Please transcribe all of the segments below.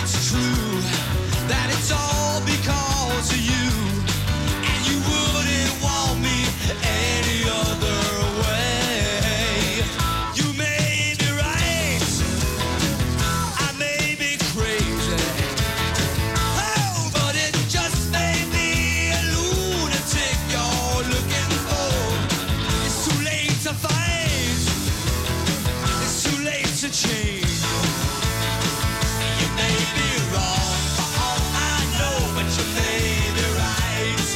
it's true that it's all because of you, and you wouldn't want me any other way. You may be right, I may be crazy, oh, but it just may be a lunatic you're looking for. It's too late to fight, it's too late to change. You may be wrong for all I know, but you may be right.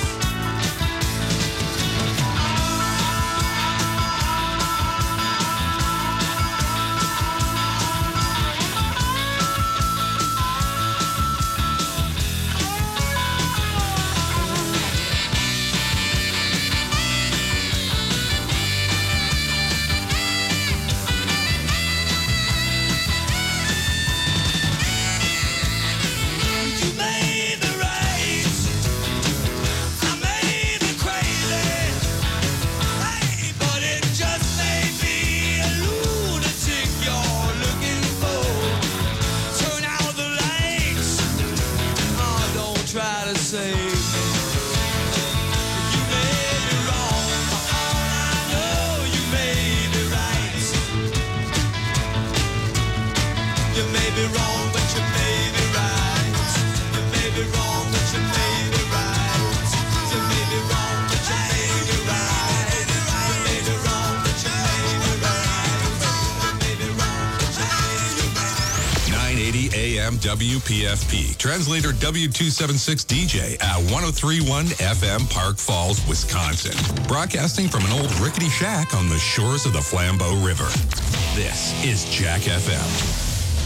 You may be right, I may be crazy, hey, but it just may be a lunatic you're looking for. Turn out the lights, oh, don't try to save me. You may be wrong, for all I know, you may be right. You may be wrong, but you may be right. You may be wrong, but you may be right. You may be wrong, but you may be right. You may be wrong, but you may be right. You may be wrong, but you may be right. 980 AM WPFP. Translator W276 DJ at 1031 FM Park Falls, Wisconsin. Broadcasting from an old rickety shack on the shores of the Flambeau River. This is Jack FM.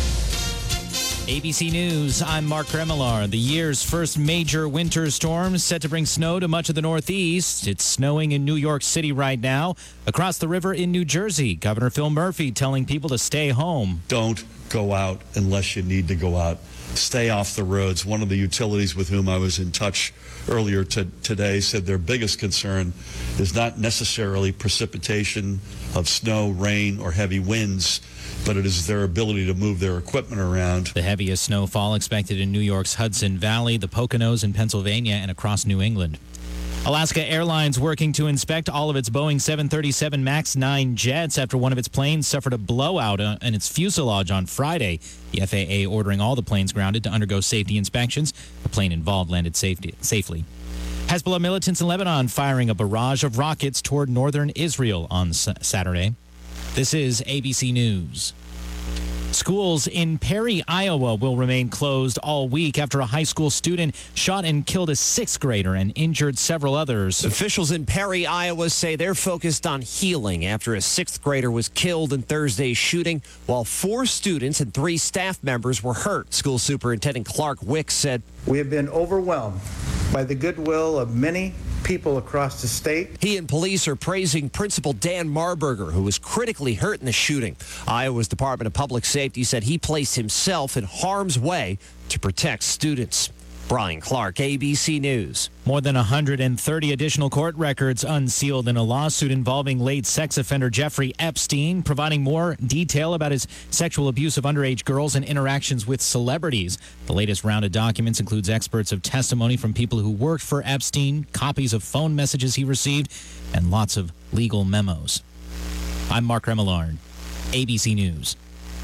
ABC News, I'm Mark Remillard. The year's first major winter storm set to bring snow to much of the Northeast. It's snowing in New York City right now. Across the river in New Jersey, Governor Phil Murphy telling people to stay home. Don't go out unless you need to go out. Stay off the roads. One of the utilities with whom I was in touch earlier today said their biggest concern is not necessarily precipitation of snow, rain, or heavy winds, but it is their ability to move their equipment around. The heaviest snowfall expected in New York's Hudson Valley, the Poconos in Pennsylvania, and across New England. Alaska Airlines working to inspect all of its Boeing 737 MAX 9 jets after one of its planes suffered a blowout in its fuselage on Friday. The FAA ordering all the planes grounded to undergo safety inspections. The plane involved landed safely. Hezbollah militants in Lebanon firing a barrage of rockets toward northern Israel on Saturday. This is ABC News. Schools in Perry, Iowa will remain closed all week after a high school student shot and killed a sixth grader and injured several others. Officials in Perry, Iowa say they're focused on healing after a sixth grader was killed in Thursday's shooting, while 4 students and 3 staff members were hurt. School Superintendent Clark Wicks said, "We have been overwhelmed by the goodwill of many people across the state." He and police are praising Principal Dan Marburger, who was critically hurt in the shooting. Iowa's Department of Public Safety said he placed himself in harm's way to protect students. Brian Clark, ABC News. More than 130 additional court records unsealed in a lawsuit involving late sex offender Jeffrey Epstein, providing more detail about his sexual abuse of underage girls and interactions with celebrities. The latest round of documents includes experts of testimony from people who worked for Epstein, copies of phone messages he received, and lots of legal memos. I'm Mark Remillard, ABC News.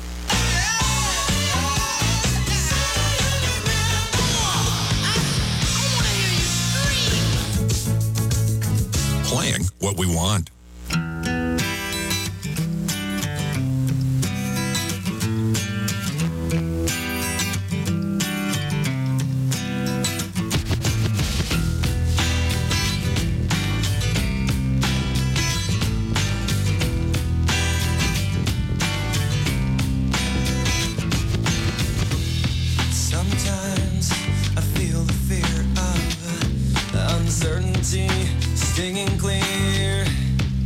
Playing what we want. Sometimes I feel the fear of uncertainty stinging clear.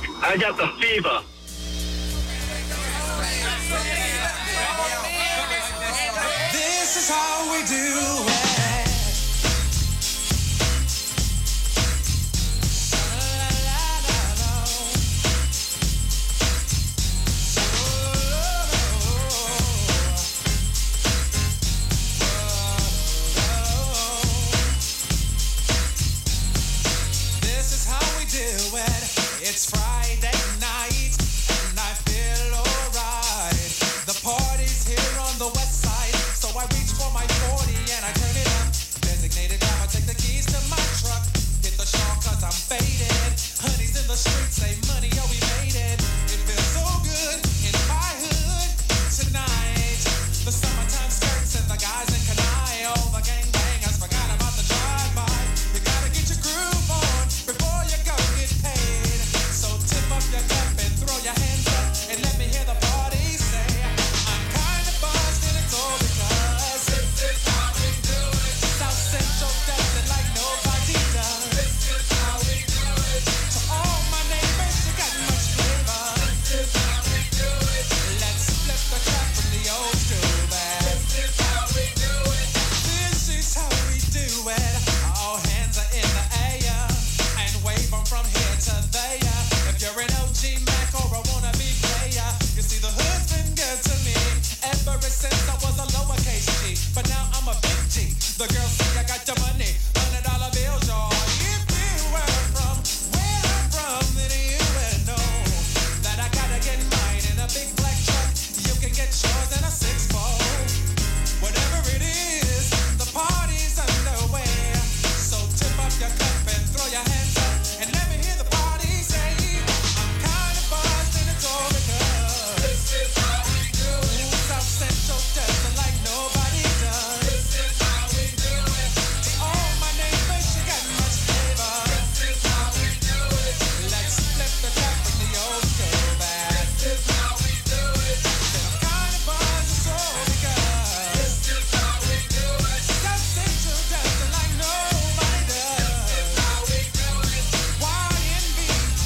I got the fever. This is how we do it. This is how we do it. It's Friday night and I feel alright. The party's here on the west side, so I reach for my 40 and I turn it up. Designated driver, take the keys to my truck. Hit the shawl cause I'm faded. Honey's in the streets, say money, oh we made it. It feels so good in my hood tonight. The summertime skirts and the guys in Kanai. All the gangbangers forgot about the drive-by. You gotta get your groove on before you go get paid. So tip up your cup and throw your hands up and let me hear the party say, I'm kind of buzzed and it's all because this is how we do it. South Central does it like nobody does. This is how we do it. To all my neighbors, you got much flavor. This is how we do it. Let's flip the crap from the old school back. This is how we do it. This is how we do it. All hands are in the air and wave them from here to there. If you're an OG Mac or a wannabe player, you see the hood's been good to me ever since I was a lowercase G. But now I'm a big G. The girls say I got the money, $100 bills, y'all. If you were from where I'm from, then you would know that I gotta get mine in a big black truck. You can get yours in a 6-fold. Whatever it is, the party's underway. So tip up your cup and throw your hands up and let me hear the party say, I'm kind of buzzed and it's all because this is how we do it. South Central does it like nobody does. This is how we do it. To all my neighbors, you got much flavor. This is how we do it. Let's flip the crap from the old school back. This is how we do it. I'm kind of buzzed, it's all because this is how we do it. South Central does it like nobody does. This is how we do it. YNB,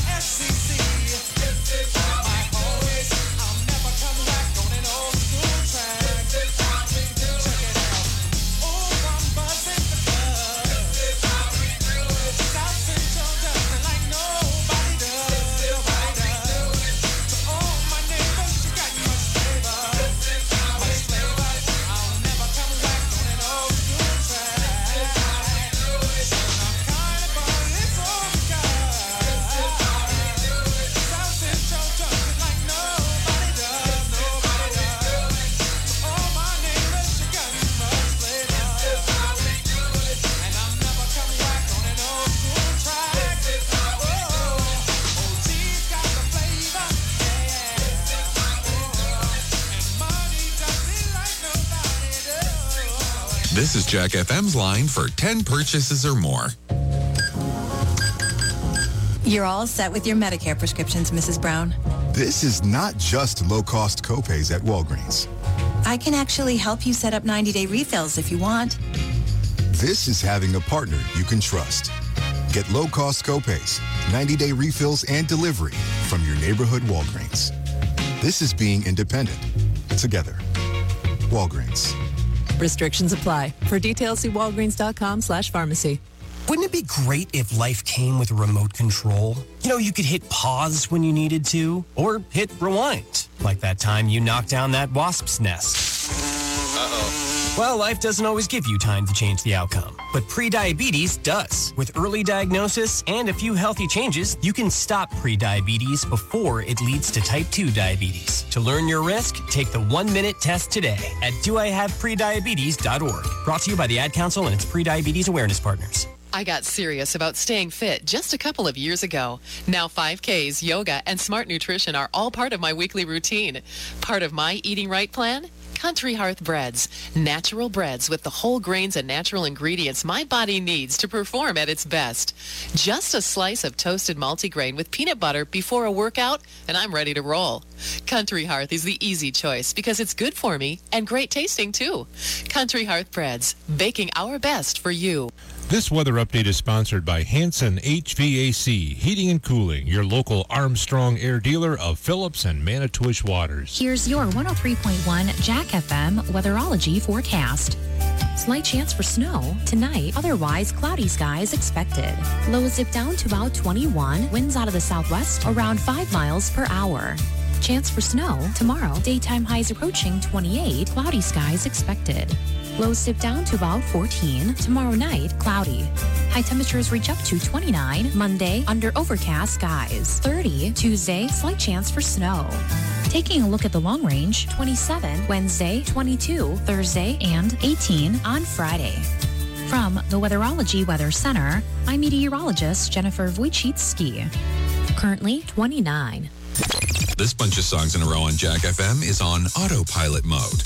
FCC. This is how my always. I'll never come back on an old school track. This is how we do it. Check it out. Oh, I'm buzzing because this is how we do it. South Central does it like nobody does. Nobody does. To all my neighbors, you got much flavor. This is how we do it. I'll never come back on an old school track. This is how we do it. I'm kind of buzzed, it's all because this is how we do it. South Central does it like nobody does. Nobody does. To all my neighbors, you got much flavor. This is how we do it. And I'm never coming back on an old school track. This is how we do it. OG's got the flavor. Yeah. This is how we do it. And money does it like nobody does. This is Jack FM's line for 10 purchases or more. You're all set with your Medicare prescriptions, Mrs. Brown. This is not just low-cost copays at Walgreens. I can actually help you set up 90-day refills if you want. This is having a partner you can trust. Get low-cost copays, 90-day refills, and delivery from your neighborhood Walgreens. This is being independent. Together. Walgreens. Restrictions apply. For details, see walgreens.com/pharmacy. Wouldn't it be great if life came with a remote control? You know, you could hit pause when you needed to, or hit rewind, like that time you knocked down that wasp's nest. Uh-oh. Well, life doesn't always give you time to change the outcome, but prediabetes does. With early diagnosis and a few healthy changes, you can stop prediabetes before it leads to type 2 diabetes. To learn your risk, take the 1-minute test today at doihaveprediabetes.org. Brought to you by the Ad Council and its prediabetes awareness partners. I got serious about staying fit just a couple of years ago. Now 5Ks, yoga, and smart nutrition are all part of my weekly routine. Part of my eating right plan? Country Hearth Breads. Natural breads with the whole grains and natural ingredients my body needs to perform at its best. Just a slice of toasted multigrain with peanut butter before a workout, and I'm ready to roll. Country Hearth is the easy choice because it's good for me and great tasting too. Country Hearth Breads, baking our best for you. This weather update is sponsored by Hanson HVAC, Heating and Cooling, your local Armstrong air dealer of Phillips and Manitowish Waters. Here's your 103.1 Jack FM weatherology forecast. Slight chance for snow tonight, otherwise cloudy skies expected. Lows dip down to about 21, winds out of the southwest around 5 miles per hour. Chance for snow tomorrow, daytime highs approaching 28, cloudy skies expected. Lows dip down to about 14. Tomorrow night, cloudy. High temperatures reach up to 29. Monday, under overcast skies. 30. Tuesday, slight chance for snow. Taking a look at the long range, 27 Wednesday, 22 Thursday, and 18 on Friday. From the Weatherology Weather Center, I'm meteorologist Jennifer Wojcicki. Currently 29. This bunch of songs in a row on Jack FM is on autopilot mode.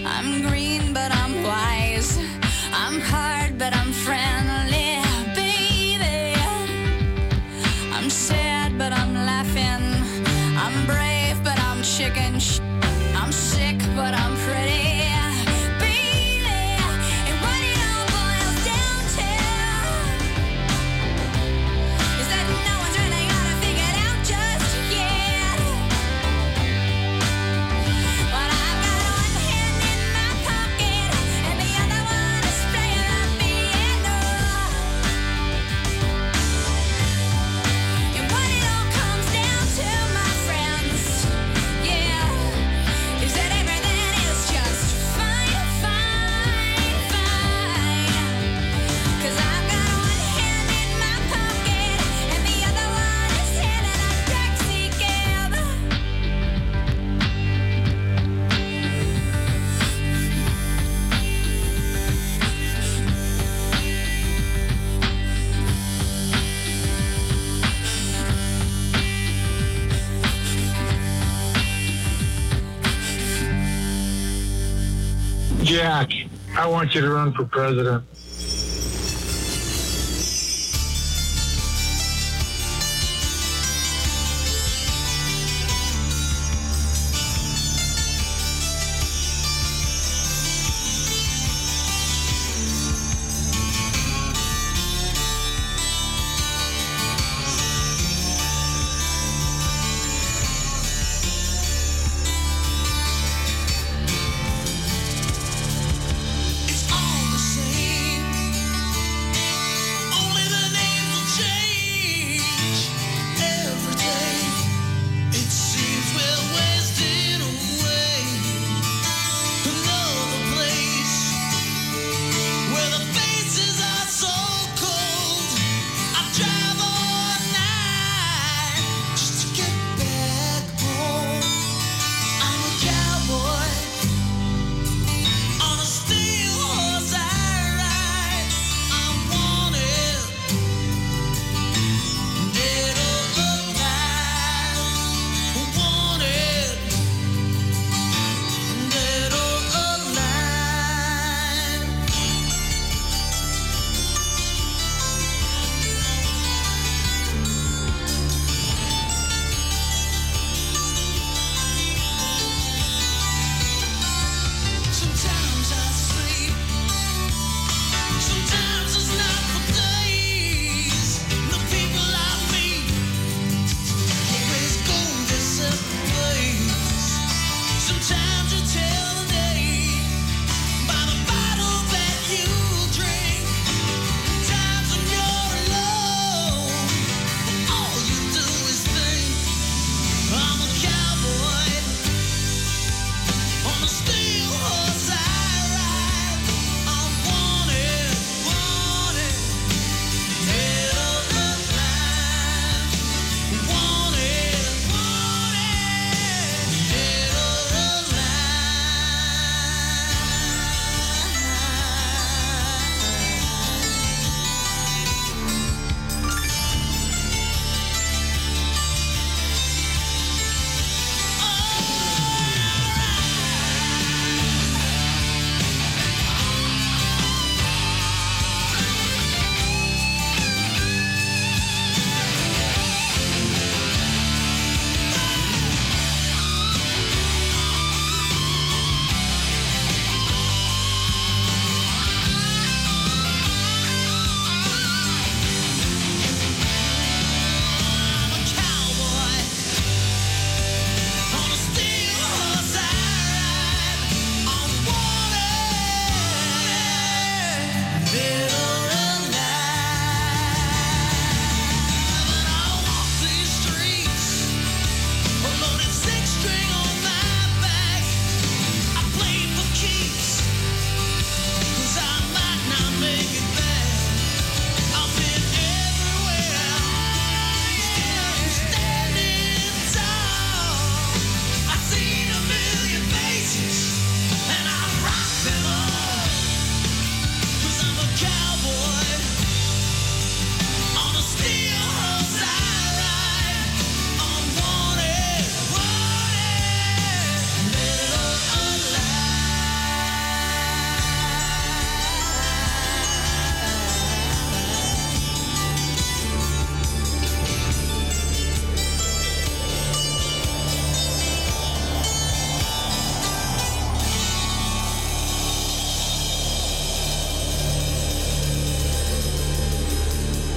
I'm green, but I'm wise. I'm hard, but I'm friendly, baby. I'm sad, but I'm laughing. I'm brave, but I'm chicken. I'm sick, but I'm pretty. Jack, I want you to run for president. It's all the same.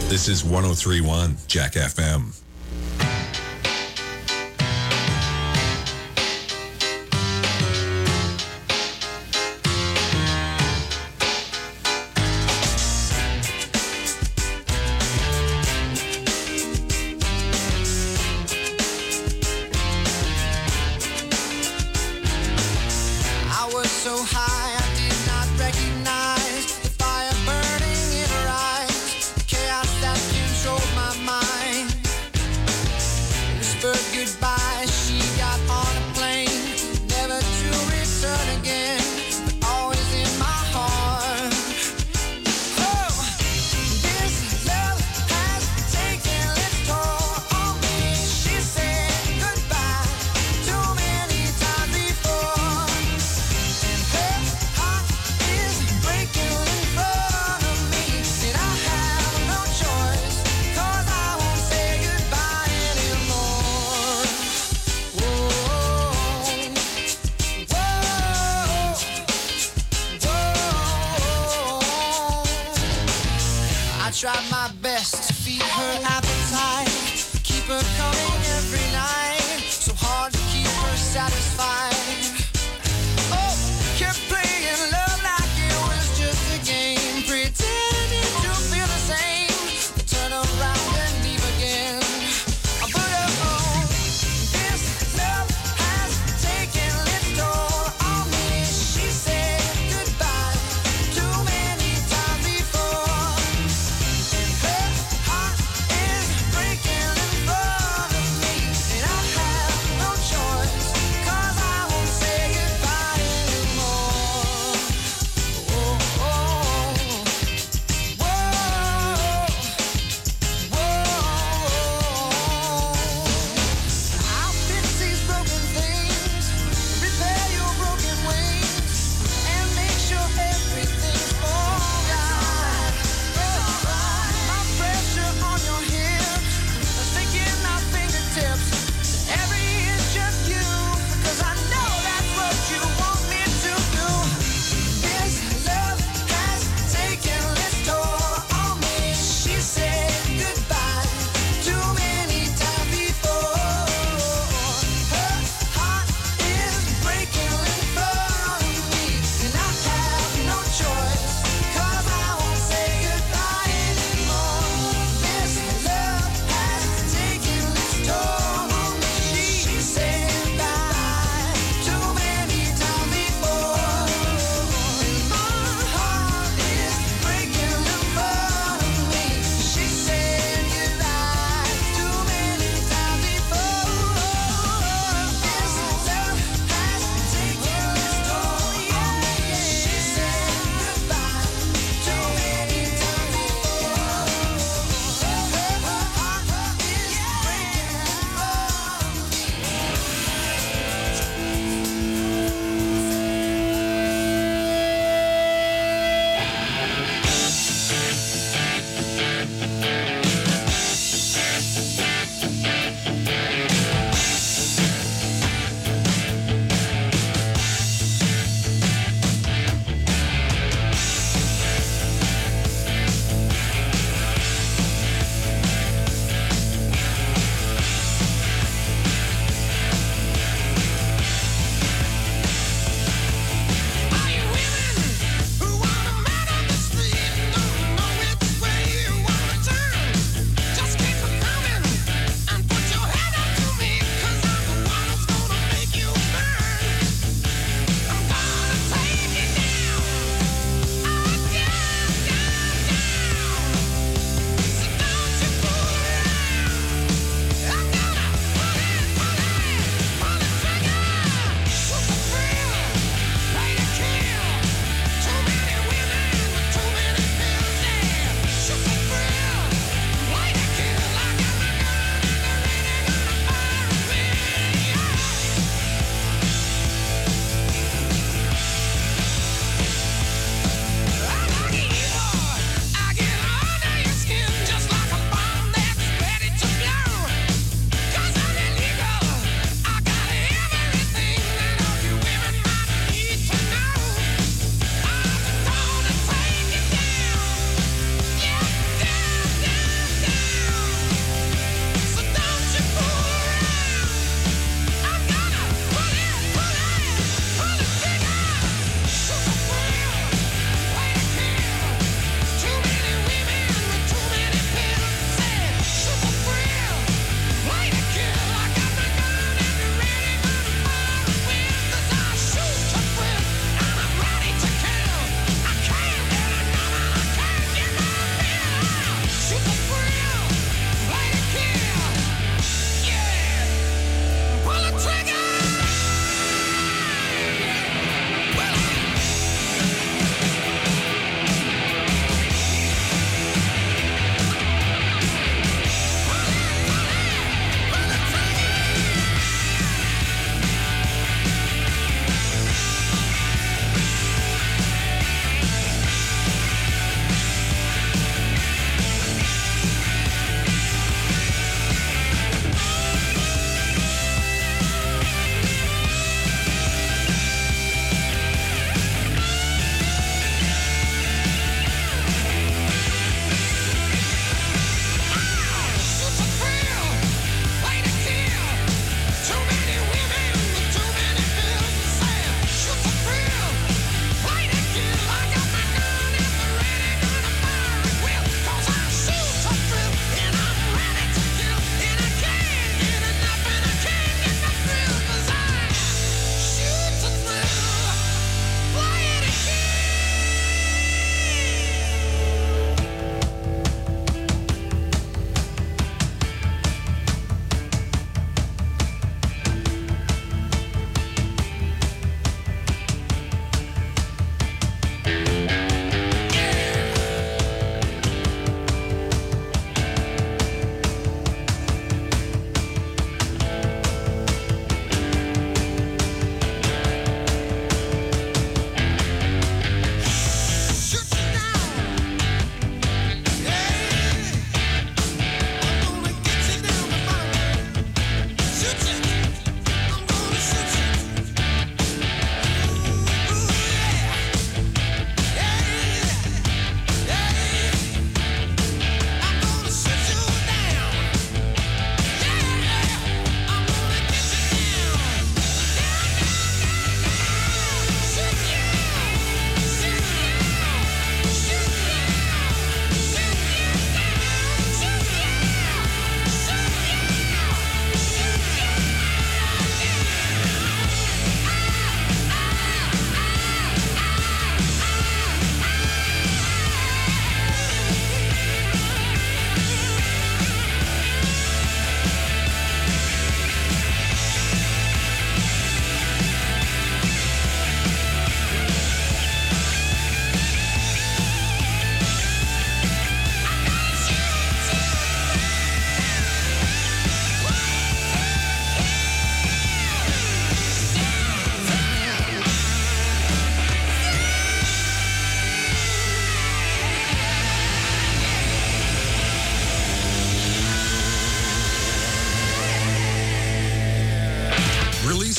This is 103.1 Jack FM. I was so high I did not recognize the fire burning in her eyes, the chaos that controlled my mind. Whispered goodbye, she got on a plane, never to return again, but always in my heart. Oh, this love has taken its toll on me. She said goodbye too many times before. Her heart is breaking in front of me, and I have no choice, 'cause I won't say goodbye anymore. Whoa, whoa, I tried my best to feed her appetite, keep her coming every night, so hard to keep her satisfied. Oh, kept playing love like it was just a game, pretending to feel the same, but turn around and leave again. But oh, this love has taken its toll on me. She said goodbye too many times before, and her heart is breaking in front of me, and I have no choice, 'cause I won't say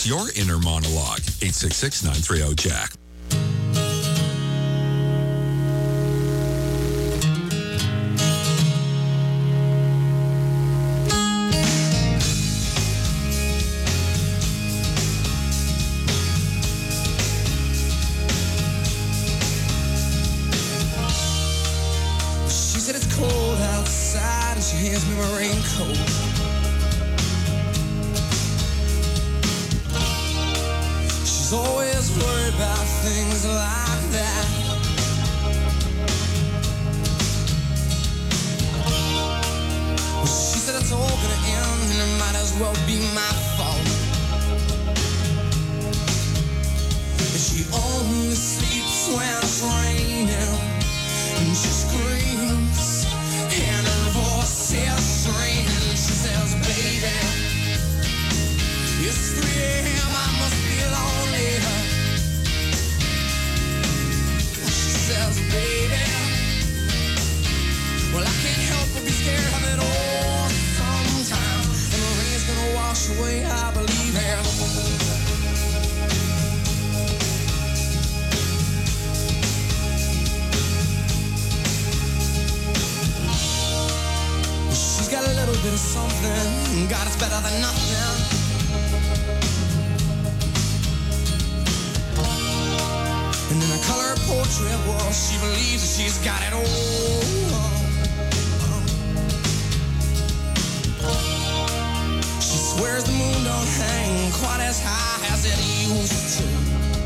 with your inner monologue. 866-930-JACK. She said it's cold outside and she hands me my raincoat. She's always worried about things like that. Well, she said it's all gonna end and it might as well be my fault. And she only sleeps when it's raining. And she screams, and her voice is straining. She says, baby, it's 3 a.m., I must be lonely. She says, baby, well, I can't help but be scared of it all sometimes. And the rain's gonna wash away, I believe it. She's got a little bit of something. God, it's better than nothing. And in a color portrait, well, she believes that she's got it all. She swears the moon don't hang quite as high as it used to.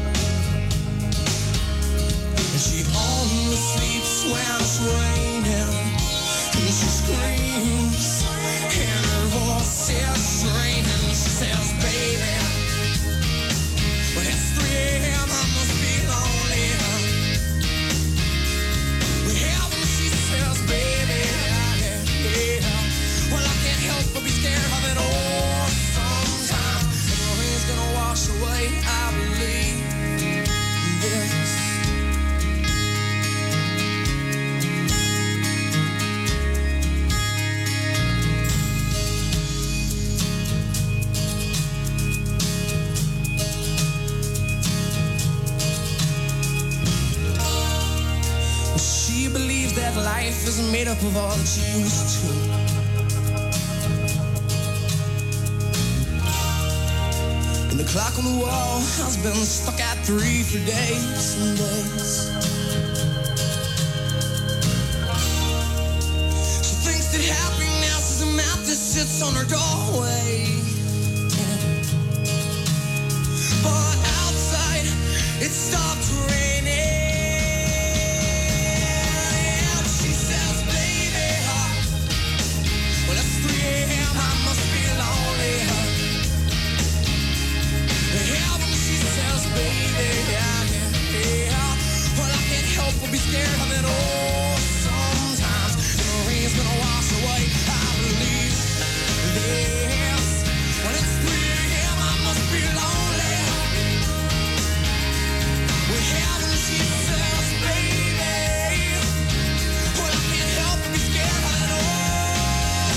And she only sleeps when it's raining. And she screams, and her voice is straining. She says, baby, when it's 3 a.m., I must be lonely. Yeah, when she says, baby, yeah, well, I can't help but be scared of it all sometimes. And the rain's gonna wash away, I believe, yes. She believes that life isn't made up of all that she used to. And the clock on the wall has been stuck at 3 for days and days. She thinks that happiness is a map that sits on her doorway. But outside, it stopped raining. Be scared of it all sometimes. The rain's gonna wash away, I believe this. When it's 3 a.m., I must be lonely. We're having, she says, baby. Well, I can't help but be scared of it all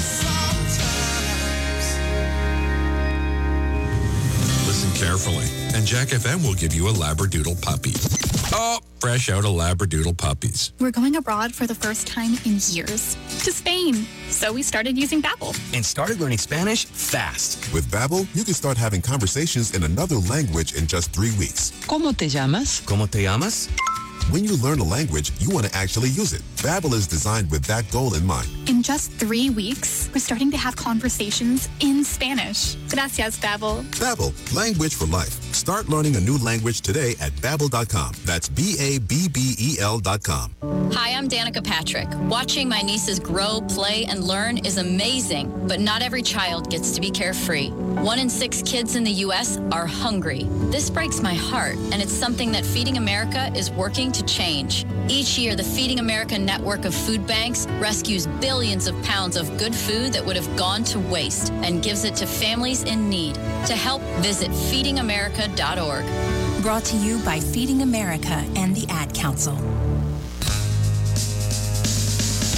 sometimes. Listen carefully, and Jack FM will give you a Labradoodle puppy. Oh, fresh out of Labradoodle puppies. We're going abroad for the first time in years, to Spain. So we started using Babbel. And started learning Spanish fast. With Babbel, you can start having conversations in another language in just 3 weeks. ¿Cómo te llamas? ¿Cómo te llamas? When you learn a language, you want to actually use it. Babbel is designed with that goal in mind. In just 3 weeks, we're starting to have conversations in Spanish. Gracias, Babbel. Babbel, language for life. Start learning a new language today at Babbel.com. That's Babbel.com. Hi, I'm Danica Patrick. Watching my nieces grow, play, and learn is amazing, but not every child gets to be carefree. 1 in 6 kids in the U.S. are hungry. This breaks my heart, and it's something that Feeding America is working to change. Each year, the Feeding America network of food banks rescues billions of pounds of good food that would have gone to waste and gives it to families in need. To help, visit feedingamerica.org. Brought to you by Feeding America and the Ad Council.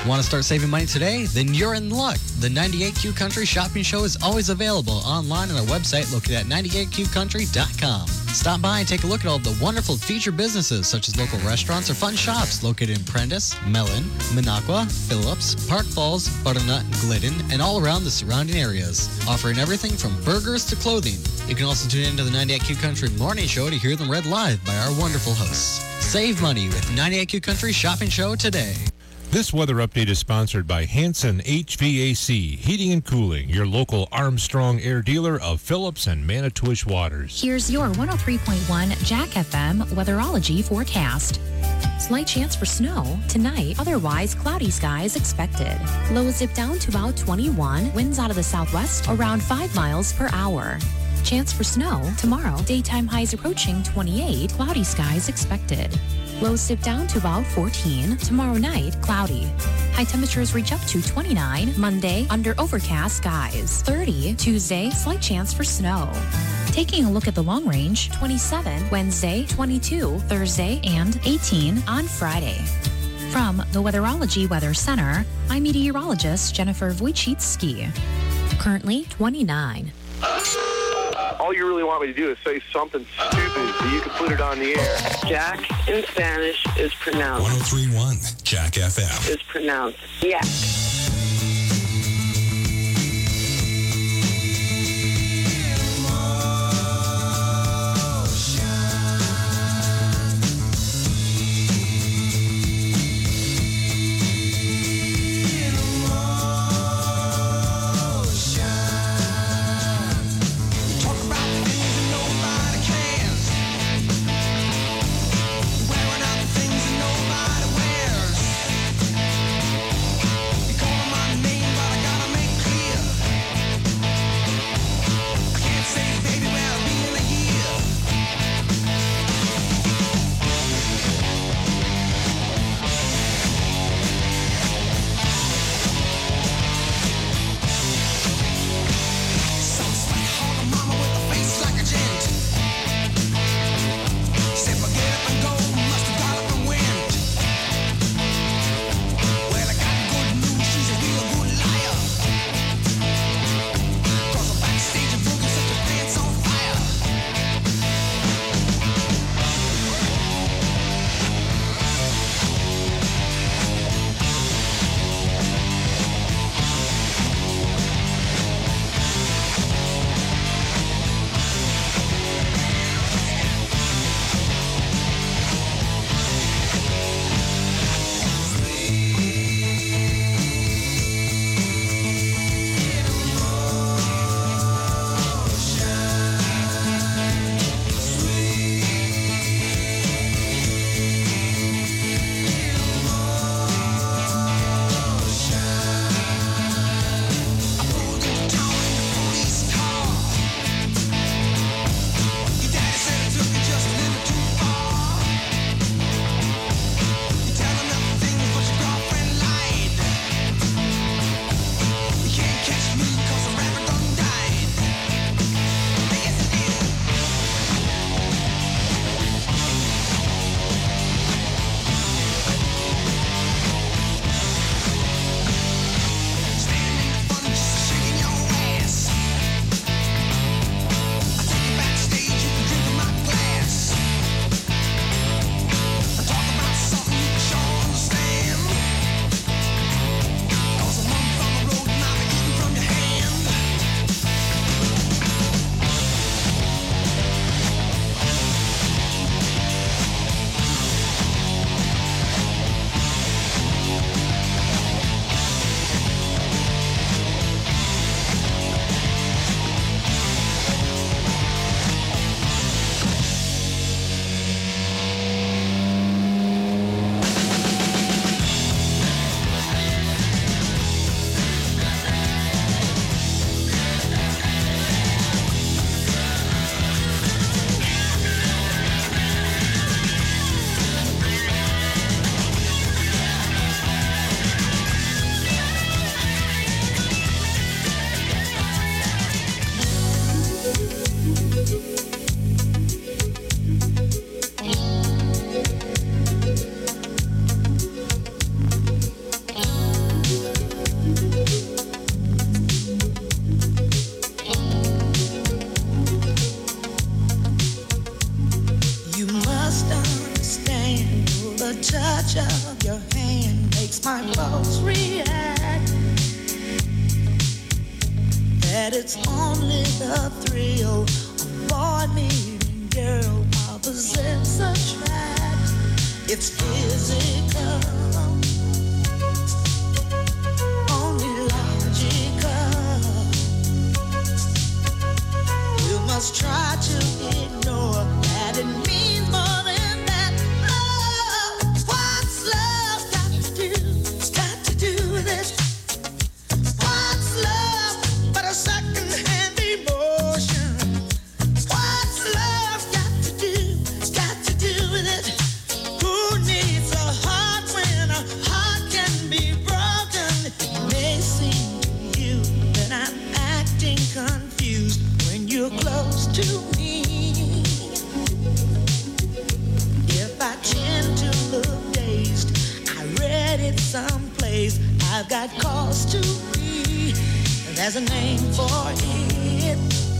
Want to start saving money today? Then you're in luck. The 98Q Country Shopping Show is always available online on our website located at 98QCountry.com. Stop by and take a look at all the wonderful featured businesses such as local restaurants or fun shops located in Prentice, Mellon, Minocqua, Phillips, Park Falls, Butternut, Glidden, and all around the surrounding areas, offering everything from burgers to clothing. You can also tune into the 98Q Country Morning Show to hear them read live by our wonderful hosts. Save money with 98Q Country Shopping Show today. This weather update is sponsored by Hanson HVAC, Heating and Cooling, your local Armstrong Air dealer of Phillips and Manitowish Waters. Here's your 103.1 Jack FM weatherology forecast. Slight chance for snow tonight, otherwise cloudy skies expected. Lows dip down to about 21, winds out of the southwest around 5 miles per hour. Chance for snow tomorrow, daytime highs approaching 28, cloudy skies expected. Lows dip down to about 14. Tomorrow night, cloudy. High temperatures reach up to 29. Monday, under overcast skies. 30. Tuesday, slight chance for snow. Taking a look at the long range, 27 Wednesday, 22 Thursday, and 18 on Friday. From the Weatherology Weather Center, I'm meteorologist Jennifer Wojcicki. Currently 29. All you really want me to do is say something stupid so you can put it on the air. Jack in Spanish is pronounced. 103.1 Jack FM. Is pronounced yak. Wearing out the things that nobody wears. touch of your hand makes my pulse react. That it's only the thrill of boy meeting girl opposites attract. It's physical, only logical. You must try to ignore that it means more than that. Oh, what's love got to do? It's got to do with it. What's love but a second-hand emotion? What's love got to do? It's got to do with it. Who needs a heart when a heart can be broken? It may seem to you that I'm acting confused when you're close to me. If I tend to look dazed, I read it someplace. I've got cause to be. There's a name for it.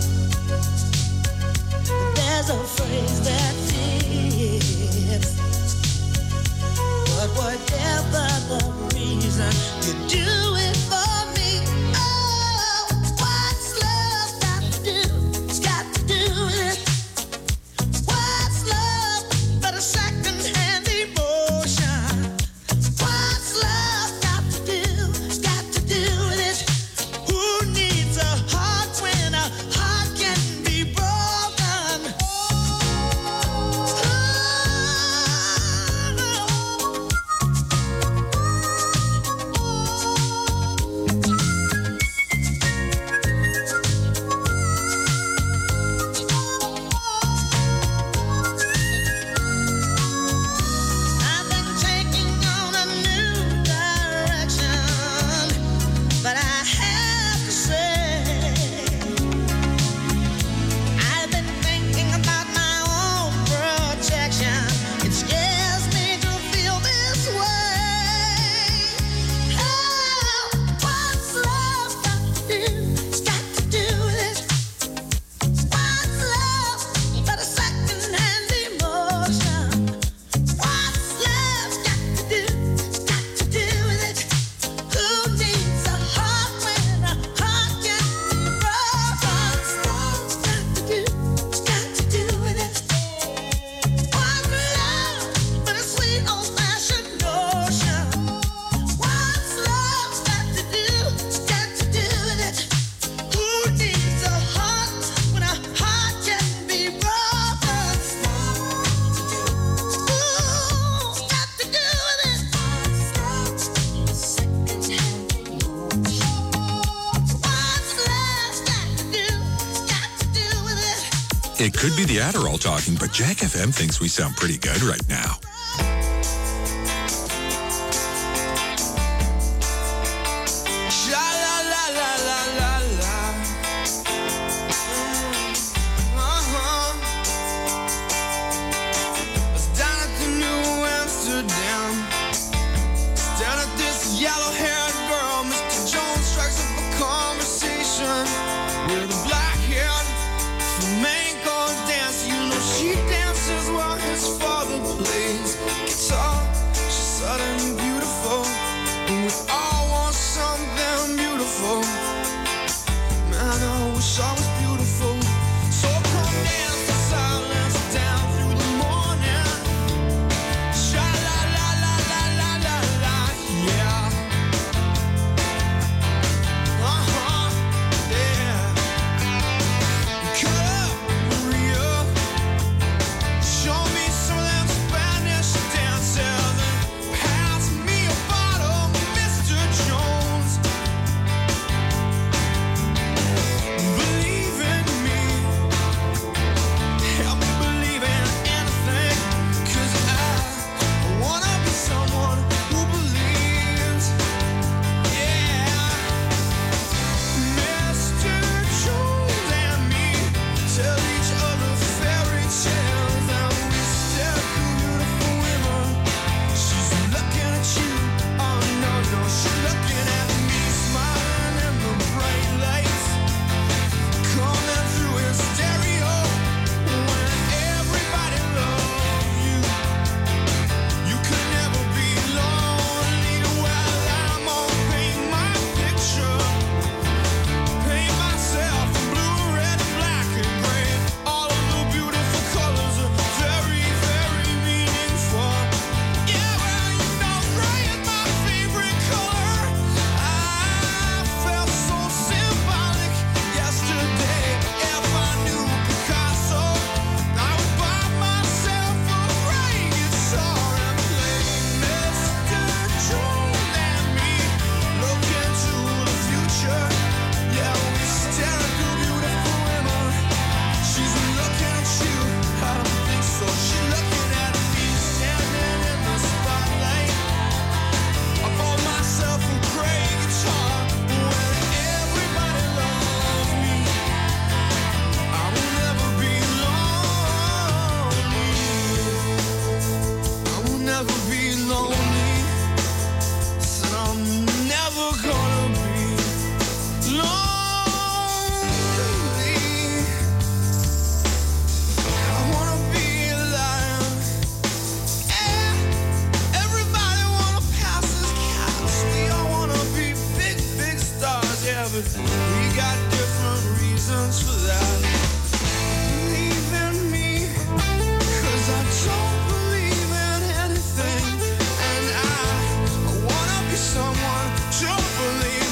There's a phrase that fits. But whatever the reason, you do it for me. Oh, what's love got to do? It's got to do with it. What's love but a second-hand emotion? What's love got to do? It's got to do with it. Who needs a heart when a heart can be broken? I've been taking on a new direction, but I have to say, I've been thinking about my own protection. It scares me to feel this way. Oh, what's love got to do? It's got to do with it. What's love but a second-hand emotion? What's love got to do? It's got to do with it. Who needs a heart when a heart can be broken? What's love got to do? It's got to do with it. What's love but a sweet old-fashioned notion? What's love got to do? It's got to do with it. Who needs a heart when a heart can be broken? Ooh, it's got to do with it. What's love got to do? It's got to do with it. It could be the Adderall talking, but Jack FM thinks we sound pretty good right now. Sha-la-la-la-la-la-la. Was down at the New Amsterdam. Down at this yellow-haired girl, Mr. Jones strikes up a conversation with a black-haired flamenco dance. You know she dances while his father plays. We got different reasons for that. Believe in me, 'cause I don't believe in anything. And I wanna be someone to believe,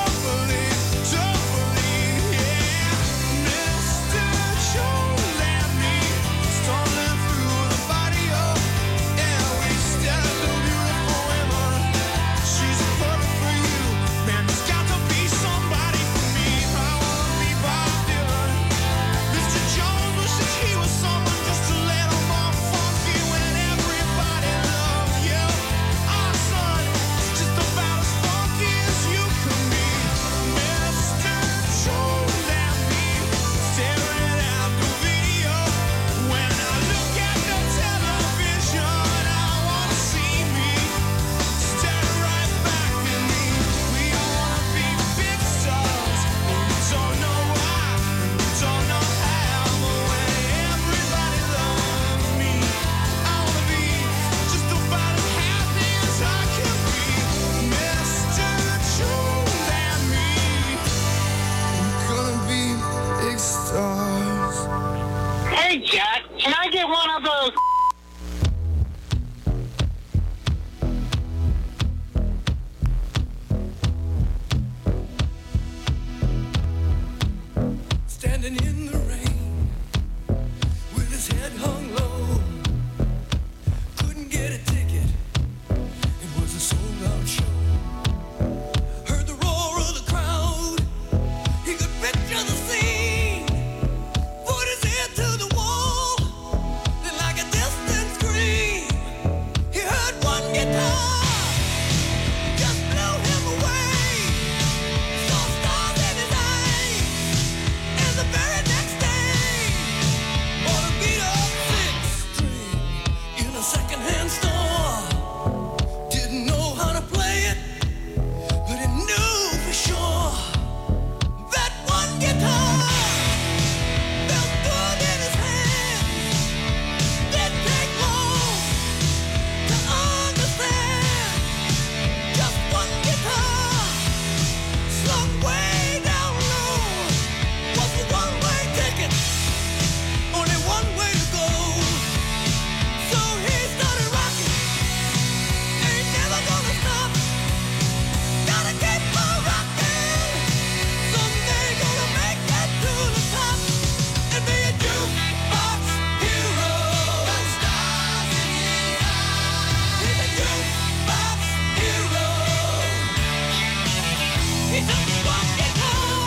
yeah. Mr. Joe let me stumbling through the body of we stand so beautiful women. She's perfect for you. Man, there's got to be somebody for me. I wanna be Bob Dylan. Mr. Jones wishes he was someone just to let him off funky when everybody loves you. Our son is just about as funky as you can be. Mr. Jones and me staring at the video. When I look at the television, I wanna see me stare right back at me. We all wanna be big stars, but we don't know why, we don't know how. But when everybody loves me, I wanna be just about as happy as I can be. Mr. Jones and me, we're gonna be big stars. Hey, Jack, can I get one of those? Standing in the rain with his head hung low, couldn't get a ticket, it was a sold-out show. Heard the roar of the crowd, he could picture the scene, put his ear to the wall, then like a distant scream, he heard one guitar, just blew him away, saw stars in his eyes. And the very next day, bought a beat-up six-string in a second-hand store. Didn't know how to play it, but he knew for sure that one guitar felt good in his hands. Didn't take long to understand. Just one guitar slung way down low was a one-way ticket, only one way to go. So he started rocking, ain't never gonna stop. Gotta keep on rocking, someday gonna make that to the top and be a jukebox hero. Got stars in his eyes. He's a jukebox hero. He's a